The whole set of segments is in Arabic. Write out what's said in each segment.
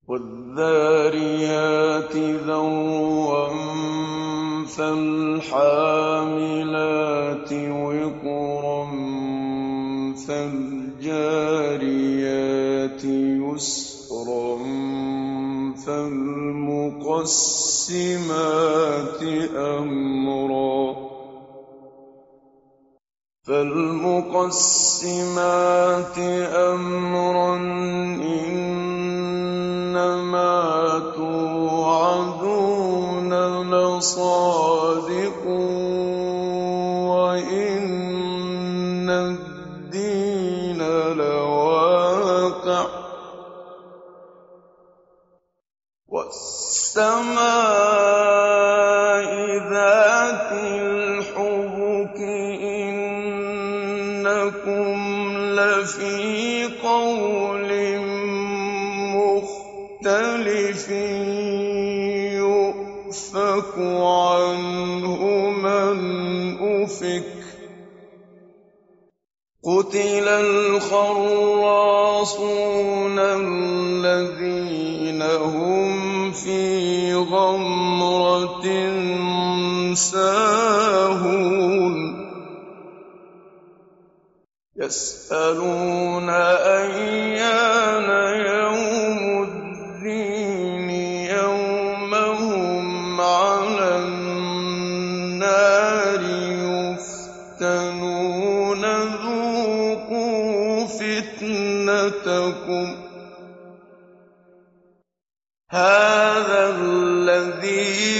وَالذَّارِيَاتِ ذَرْوًا فَالْحَامِلَاتِ وِقْرًا فَالْجَارِيَاتِ يُسْرًا فَالْمُقَسِّمَاتِ أَمْرًا إِنَّمَا تُوعَدُونَ لَصَادِقٌ وَإِنَّ الدِّينَ لَوَاقِعٌ وَالسَّمَاءِ ذَاتِ الْحُبُكِ إِنَّكُمْ لَفِي قَوْلٍ مُّخْتَلِفٍ يُؤْفَكُ عَنْهُ مَنْ أُفِكَ قُتِلَ الْخَرَّاصُونَ الَّذِينَ هُمْ فِي غَمْرَةٍ سَاهُونَ يَسْأَلُونَ أَيَّانَ يَوْمُ الدِّينِ يَوْمَ هُمْ عَلَى النَّارِ يُفْتَنُونَ ذُوقُوا فِتْنَتَكُمْ هَٰذَا الَّذِي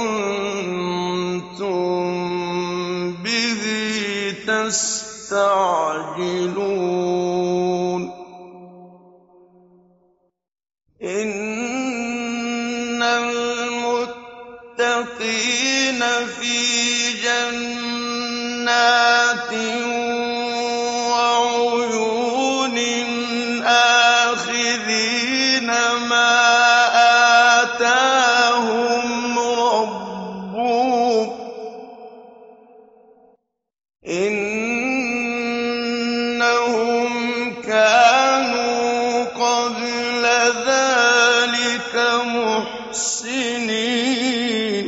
كُنتُم بِهِ تَسْتَعْجِلُونَ إِنَّ الْمُتَّقِينَ فِي جَنَّاتٍ وَعُيُونٍ آخِذِينَ مَا آتَاهُمْ رَبُّهُمْ إِنَّهُمْ كَانُوا قَبْلَ ذَٰلِكَ مُحْسِنِينَ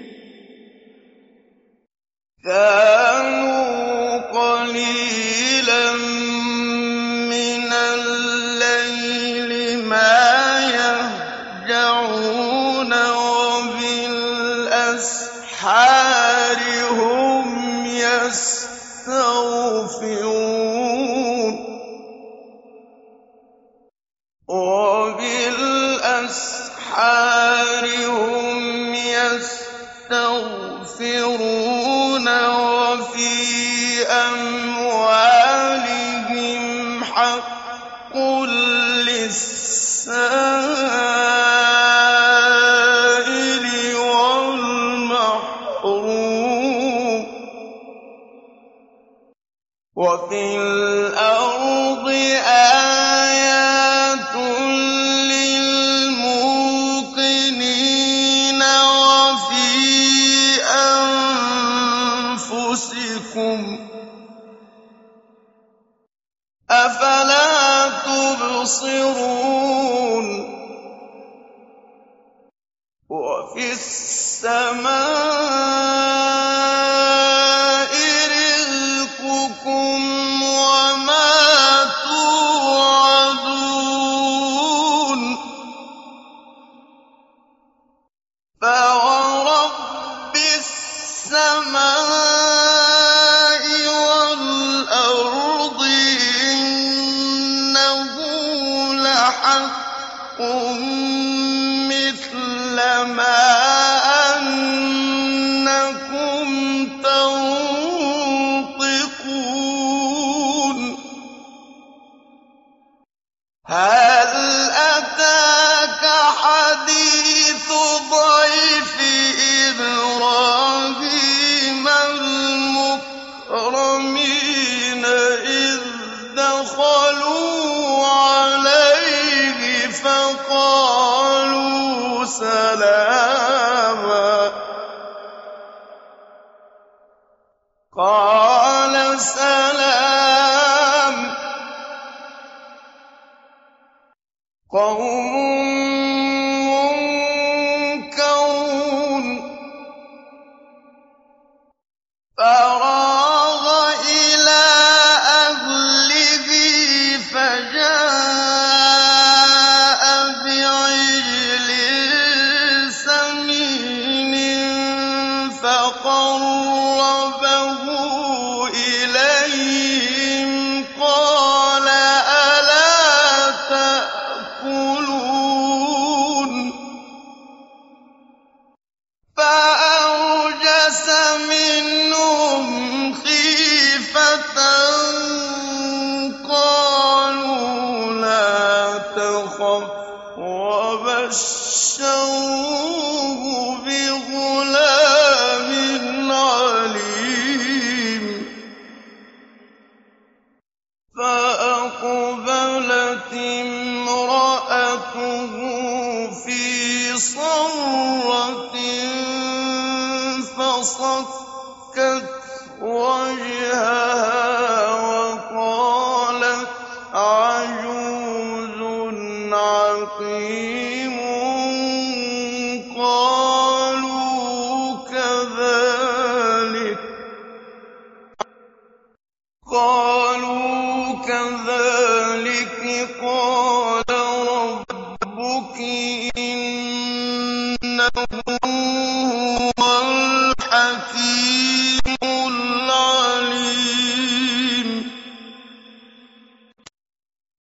كَانُوا قَلِيلًا مِّنَ اللَّيْلِ مَا يَهْجَعُونَ وَبِالْأَسْحَارِ هُمْ يَسْتَغْفِرُونَ وَفِي أَمْوَالِهِمْ حَقٌّ لِّلسَّائِلِ وَالْمَحْرُومِ وَفِي الْأَرْضِ آيَاتٌ لِّلْمُوقِنِينَ وَفِي أَنفُسِكُمْ ۚ أَفَلَا تُبْصِرُونَ وَفِي السَّمَاءِ رِزْقُكُمْ وَمَا تُوعَدُونَ فَوَرَبِّ السَّمَاءِ وَالْأَرْضِ إِنَّهُ لَحَقٌّ مِّثْلَ مَا أَنَّكُمْ تَنطِقُونَ هَلْ أَتَاكَ حَدِيثُ ضَيْفِ إِبْرَاهِيمَ الْمُكْرَمِينَ إِذْ دَخَلُوا عَلَيْهِ فَقَالُوا سَلَامًا قَالَ سَلَامٌ قَوْمٌ وَبَشَّرُوهُ بِغُلَامٍ عَلِيمٍ فَأَقْبَلَتِ امْرَأَتُهُ فِي صَرَّةٍ فَصَكَّتْ وَجْهَهَا وَقَالَتْ عَجُوزٌ عَقِيمٌ قَالُوا كَذَٰلِكِ قَالَ رَبُّكِ ۖ إِنَّهُ